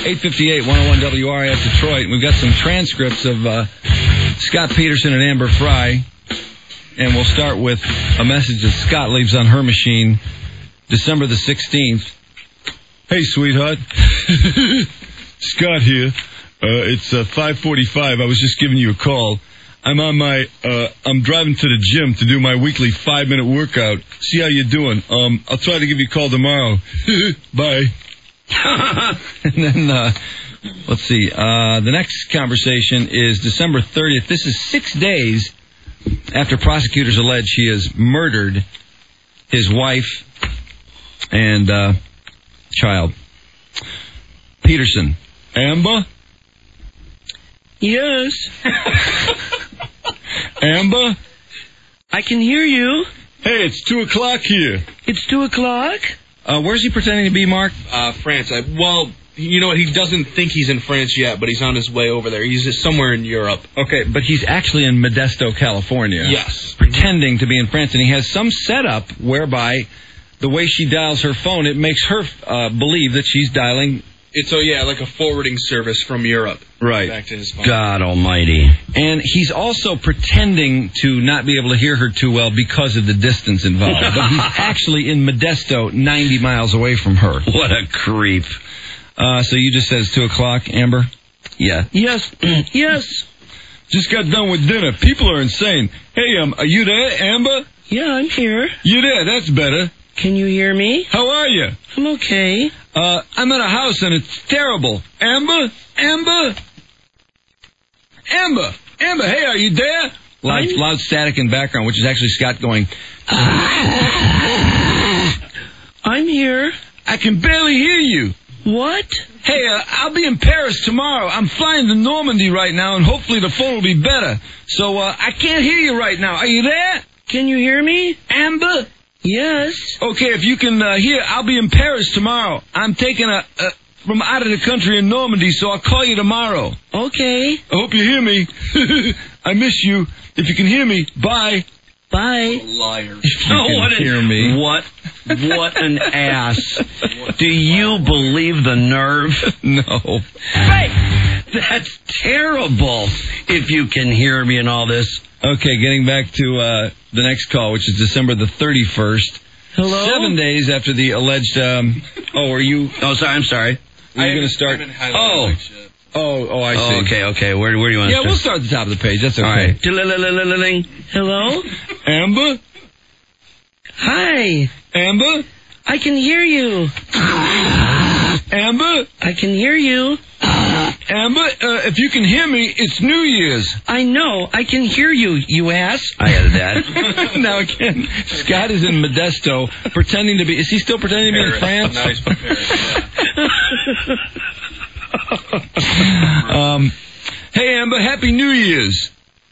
858 101 WRAF Detroit. We've got some transcripts of Scott Peterson and Amber Fry. And we'll start with a message that Scott leaves on her machine December the 16th. Hey, sweetheart. Scott here. It's 5:45. I was just giving you a call. I'm on my, I'm driving to the gym to do my weekly 5-minute workout. See how you're doing. I'll try to give you a call tomorrow. Bye. And then, let's see, the next conversation is December 30th. This is 6 days after prosecutors allege he has murdered his wife and, child. Peterson. Amber? Yes. Amber? I can hear you. Hey, it's 2 o'clock here. It's 2 o'clock? Where's he pretending to be, Mark? France. Well, you know what? He doesn't think he's in France yet, but he's on his way over there. He's just somewhere in Europe. Okay, but he's actually in Modesto, California. Yes. Pretending to be in France, and he has some setup whereby the way she dials her phone, it makes her believe that she's dialing... It's, like a forwarding service from Europe. Right. Back to his phone. God almighty. And he's also pretending to not be able to hear her too well because of the distance involved. But he's actually in Modesto, 90 miles away from her. What a creep. So you just said it's 2 o'clock, Amber? Yeah. Yes. Yes. Just got done with dinner. People are insane. Hey, are you there, Amber? Yeah, I'm here. You there? That's better. Can you hear me? How are you? I'm okay. I'm at a house and it's terrible. Amber? Amber? Amber? Amber, hey, are you there? Loud static in background, which is actually Scott going... I'm here. I can barely hear you. What? Hey, I'll be in Paris tomorrow. I'm flying to Normandy right now, and hopefully the phone will be better. So, I can't hear you right now. Are you there? Can you hear me? Amber? Yes. Okay, if you can hear, I'll be in Paris tomorrow. I'm taking from out of the country in Normandy, so I'll call you tomorrow. Okay. I hope you hear me. I miss you. If you can hear me, bye. Bye. Liar. If you can hear me. What an ass. Do you believe the nerve? No. Hey! That's terrible. If you can hear me and all this. Okay, getting back to the next call, which is December the 31st. Hello? 7 days after the alleged... are you... Oh, sorry, I'm sorry. Are you going to start... I see. Okay. Where do you want to start? We'll start at the top of the page. That's okay. All right. Hello? Amber? Hi. Amber? I can hear you. Amber? I can hear you. Amber, if you can hear me, it's New Year's. I know. I can hear you, you ass. I added that. Now, again, Scott is in Modesto pretending to be... Is he still pretending to be in France? No, he's from Paris, yeah. Hey, Amber, Happy New Year's.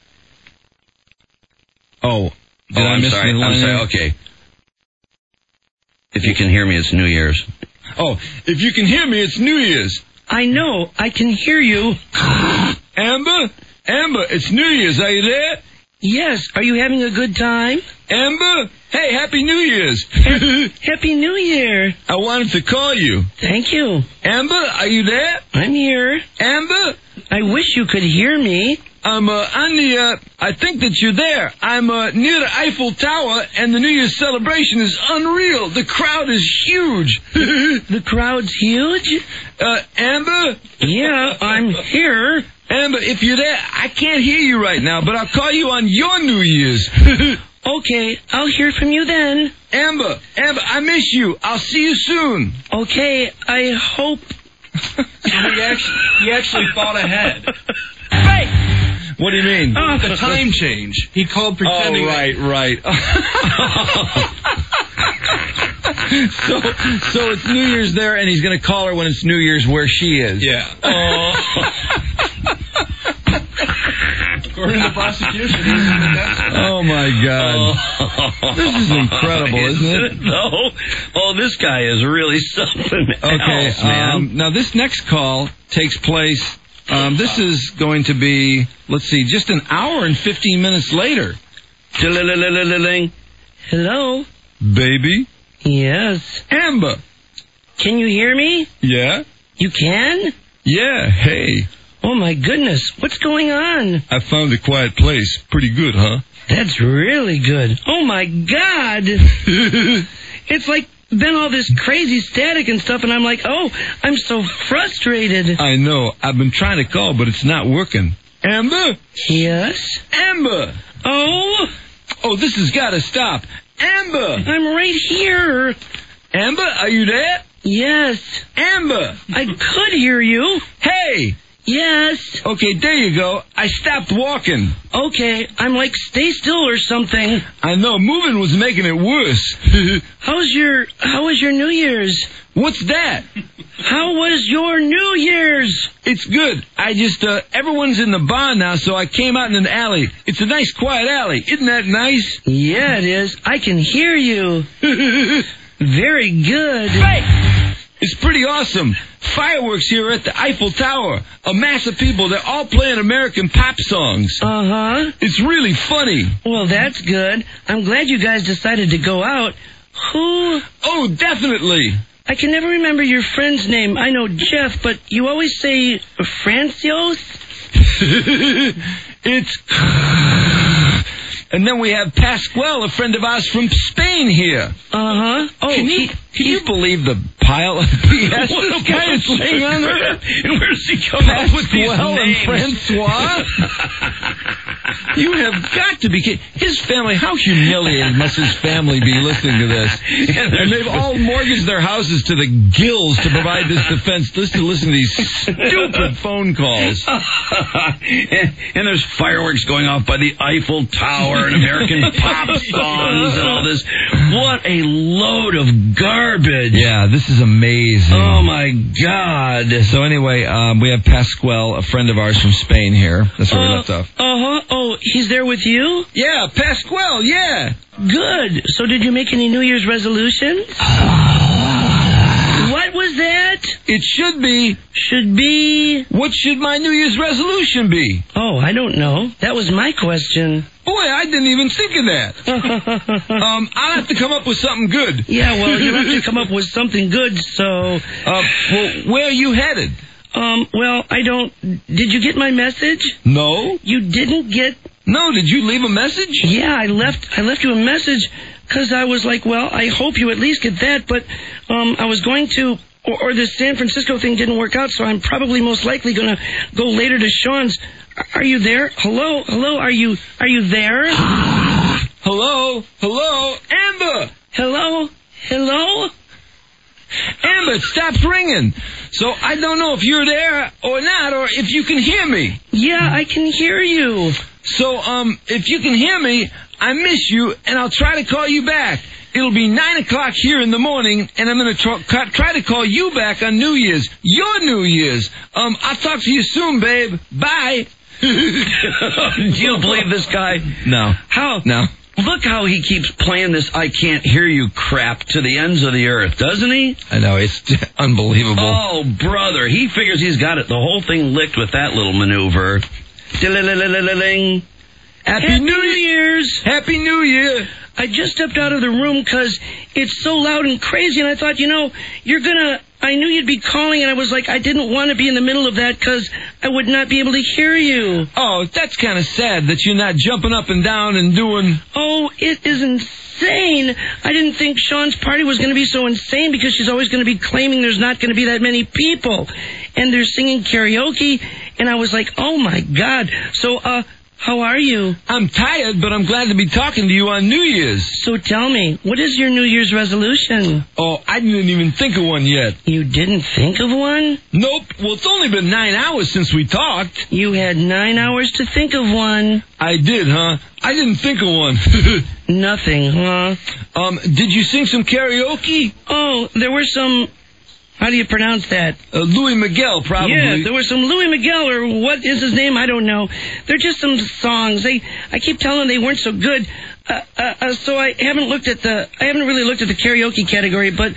Did I miss the line? I'm sorry. Okay. If you can hear me, it's New Year's. If you can hear me, it's New Year's. I know. I can hear you. Amber, it's New Year's. Are you there? Yes. Are you having a good time? Amber, hey, Happy New Year's. Happy New Year. I wanted to call you. Thank you. Amber, are you there? I'm here. Amber? I wish you could hear me. I'm on the, I think that you're there. I'm near the Eiffel Tower, and the New Year's celebration is unreal. The crowd is huge. The crowd's huge? Amber? Yeah, I'm here. Amber, if you're there, I can't hear you right now, but I'll call you on your New Year's. Okay, I'll hear from you then. Amber, I miss you. I'll see you soon. Okay, I hope... He actually thought ahead. Hey! What do you mean? The time change. He called pretending. Right. So it's New Year's there, and he's going to call her when it's New Year's where she is. Yeah. According to the prosecution, he was in the desk. Oh, my God. This is incredible, isn't it? No. Oh, this guy is really something else, man. Now, this next call takes place... this is going to be, let's see, just an hour and 15 minutes later. Hello? Baby? Yes. Amber? Can you hear me? Yeah? You can? Yeah, hey. Oh, my goodness. What's going on? I found a quiet place. Pretty good, huh? That's really good. Oh, my God. It's like been all this crazy static and stuff, and I'm like, oh, I'm so frustrated. I know. I've been trying to call, but it's not working. Amber? Yes? Amber! Oh? Oh, this has got to stop. Amber! I'm right here. Amber, are you there? Yes. Amber! I could hear you. Hey! Yes. Okay, there you go. I stopped walking. Okay, I'm like, stay still or something. I know, moving was making it worse. How was your New Year's? What's that? How was your New Year's? It's good. I just, everyone's in the barn now, so I came out in an alley. It's a nice, quiet alley. Isn't that nice? Yeah, it is. I can hear you. Very good. Hey! It's pretty awesome. Fireworks here at the Eiffel Tower. A mass of people. They're all playing American pop songs. Uh-huh. It's really funny. Well, that's good. I'm glad you guys decided to go out. Who? Oh, definitely. I can never remember your friend's name. I know Jeff, but you always say Francios? It's... And then we have Pascual, a friend of ours from Spain here. Uh-huh. Oh, Can you believe the pile of BS this guy is laying on there? And where does he come up with these Pascual and names? Francois? You have got to be kidding. His family, how humiliated must his family be listening to this? And they've all mortgaged their houses to the gills to provide this defense just to listen to these stupid phone calls. And there's fireworks going off by the Eiffel Tower and American pop songs and all this. What a load of garbage. Yeah, this is amazing. Oh, my God. So anyway, we have Pascual, a friend of ours from Spain here. That's where we left off. Uh-huh. Oh, he's there with you? Yeah, Pascual, yeah. Good. So did you make any New Year's resolutions? What was that? It should be. Should be... What should my New Year's resolution be? Oh, I don't know. That was my question. Boy, I didn't even think of that. I'll have to come up with something good. Yeah, well, you have to come up with something good, so... Well, where are you headed? Well, I don't... Did you get my message? No. You didn't get... No, did you leave a message? Yeah, I left you a message because I was like, well, I hope you at least get that, but I was going to... Or the San Francisco thing didn't work out, so I'm probably most likely going to go later to Sean's. Are you there? Hello? Are you there? Hello? Amber! Hello? Amber, it stops ringing. So I don't know if you're there or not, or if you can hear me. Yeah, I can hear you. So, if you can hear me, I miss you, and I'll try to call you back. It'll be 9 o'clock here in the morning, and I'm going to try to call you back on New Year's. Your New Year's. I'll talk to you soon, babe. Bye. Do you believe this guy? No. How? No. Look how he keeps playing this I can't hear you crap to the ends of the earth, doesn't he? I know, it's unbelievable. Oh, brother, he figures he's got it, the whole thing licked with that little maneuver. Diddle-diddle-diddle-ding. Happy New Year's! Happy New Year! I just stepped out of the room because it's so loud and crazy, and I thought, I knew you'd be calling, and I was like, I didn't want to be in the middle of that because I would not be able to hear you. Oh, that's kind of sad that you're not jumping up and down and doing... Oh, it is insane. I didn't think Sean's party was going to be so insane because she's always going to be claiming there's not going to be that many people. And they're singing karaoke, and I was like, oh, my God. So, how are you? I'm tired, but I'm glad to be talking to you on New Year's. So tell me, what is your New Year's resolution? Oh, I didn't even think of one yet. You didn't think of one? Nope. Well, it's only been 9 hours since we talked. You had 9 hours to think of one. I did, huh? I didn't think of one. Nothing, huh? Did you sing some karaoke? Oh, there were some... How do you pronounce that? Louis Miguel, probably. Yeah, there was some Louis Miguel, or what is his name? I don't know. They're just some songs. I keep telling them they weren't so good. So I haven't really looked at the karaoke category, but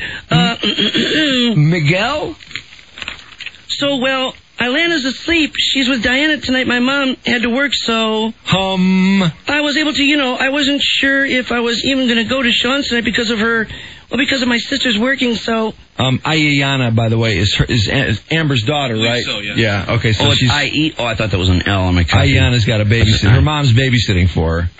Miguel? So, well, Ilana's asleep. She's with Diana tonight. My mom had to work, so... I was able to, I wasn't sure if I was even going to go to Sean's tonight because of her Well, because of my sister's working, so... Ayana, by the way, is Amber's daughter, right? So, yeah. Yeah, okay, so it's she's... I-E? Oh, I thought that was an L on my copy. Ayana's got a babysitter. Her mom's babysitting for her.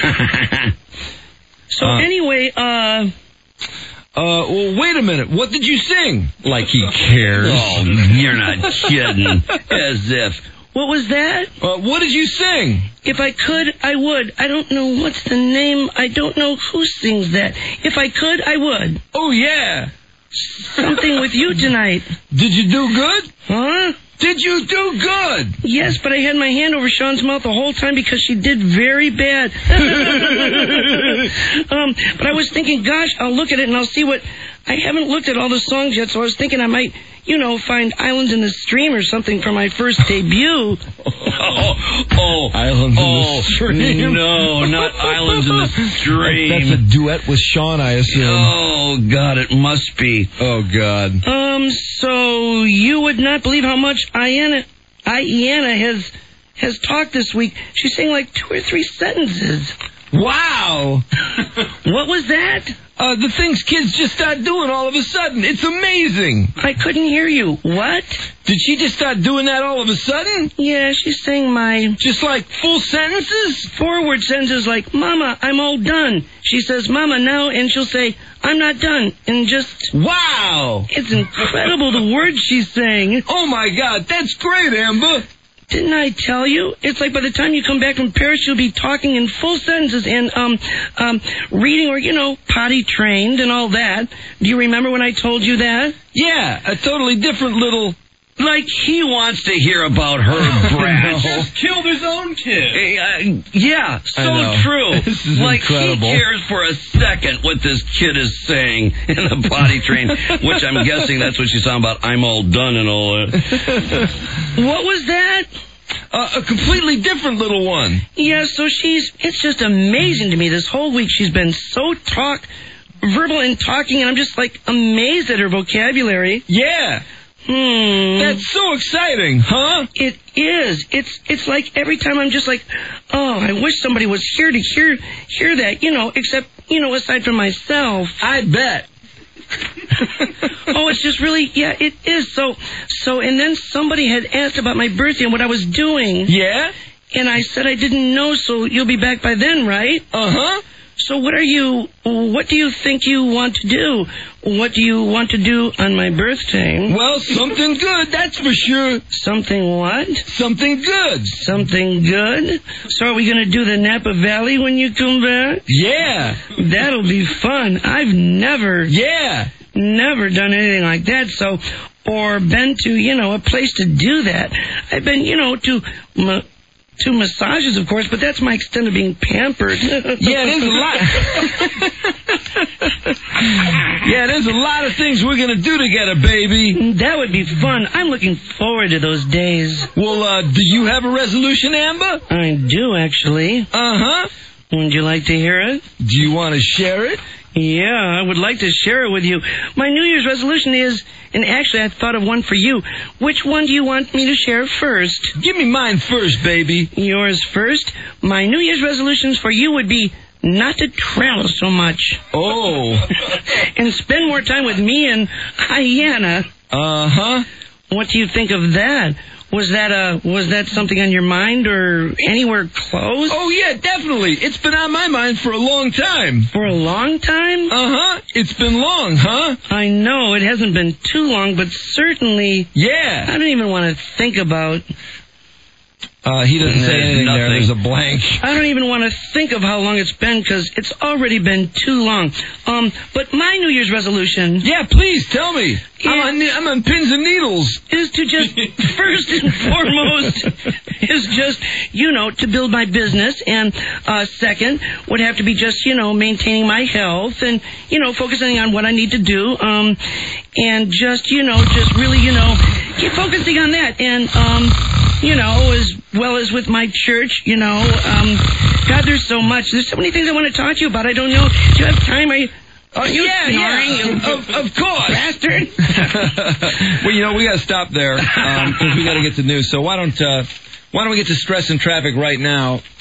So anyway, well, wait a minute. What did you sing? Like he cares. Oh, you're not kidding. As if. what was that? What did you sing? If I could, I would. I don't know what's the name. I don't know who sings that. If I could, I would. Oh, yeah. Something with you tonight. Did you do good? Huh? Did you do good? Yes, but I had my hand over Sean's mouth the whole time because she did very bad. But I was thinking, gosh, I'll look at it and I'll see what... I haven't looked at all the songs yet, so I was thinking I might, find Islands in the Stream or something for my first debut. Islands in the Stream. No, not Islands in the Stream. That's a duet with Sean, I assume. Oh, God, it must be. Oh, God. So you would not believe how much Iana has talked this week. She sang like 2 or 3 sentences. Wow. What was that? The things kids just start doing all of a sudden. It's amazing. I couldn't hear you. What? Did she just start doing that all of a sudden? Yeah, she sang my... Just like full sentences? Forward sentences like, Mama, I'm all done. She says, Mama, now, and she'll say, I'm not done. And just... Wow. It's incredible the words she's saying. Oh, my God. That's great, Amber. Didn't I tell you? It's like by the time you come back from Paris, you'll be talking in full sentences and reading or, potty trained and all that. Do you remember when I told you that? Yeah, a totally different little... Like he wants to hear about her brat. Just killed his own kid. Yeah, so true. This is like incredible. he cares for a second what this kid is saying in the potty train, which I'm guessing that's what she's talking about. I'm all done and all that. What was that? A completely different little one. Yeah, so it's just amazing to me. This whole week she's been so verbal and talking, and I'm just like amazed at her vocabulary. Yeah. That's so exciting, huh? It is. It's like every time I'm just like, oh, I wish somebody was here to hear that, except, aside from myself. I bet. Oh, it's just really, yeah, it is. So, and then somebody had asked about my birthday and what I was doing. Yeah? And I said I didn't know, so you'll be back by then, right? Uh-huh. So what do you think you want to do? What do you want to do on my birthday? Well, something good, that's for sure. Something what? Something good. Something good? So are we going to do the Napa Valley when you come back? Yeah. That'll be fun. I've never done anything like that, or been to, a place to do that. I've been, to massages, of course, but that's my extent of being pampered. Yeah, there's a lot. Yeah, there's a lot of things we're going to do together, baby. That would be fun. I'm looking forward to those days. Well, do you have a resolution, Amber? I do, actually. Uh-huh. Would you like to hear it? Do you want to share it? Yeah, I would like to share it with you. My New Year's resolution is, and actually I thought of one for you. Which one do you want me to share first? Give me mine first, baby. Yours first? My New Year's resolutions for you would be not to travel so much. Oh. And spend more time with me and Ayana. Uh-huh. What do you think of that? Was that something on your mind or anywhere close? Oh, yeah, definitely. It's been on my mind for a long time. For a long time? Uh-huh. It's been long, huh? I know. It hasn't been too long, but certainly... Yeah. I don't even want to think about... He doesn't say anything there. There's a blank. I don't even want to think of how long it's been because it's already been too long. But my New Year's resolution... Yeah, please, tell me. I'm on pins and needles. Is to just, first and foremost, is just, to build my business. And second would have to be just, maintaining my health and, focusing on what I need to do. And just, just really, keep focusing on that. And, as well as with my church, God, there's so much. There's so many things I want to talk to you about. I don't know. Do you have time? Are you snoring? Of course. Bastard. Well, we got to stop there because we got to get to news. So why don't we get to stress and traffic right now?